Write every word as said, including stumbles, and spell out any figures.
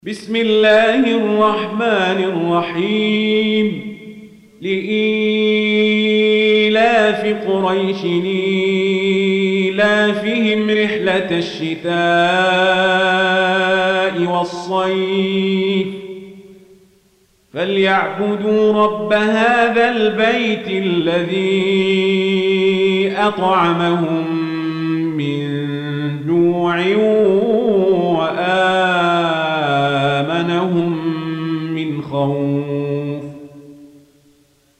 بسم الله الرحمن الرحيم لإيلاف قريش إيلافهم رحلة الشتاء والصيف فليعبدوا رب هذا البيت الذي أطعمهم من جوع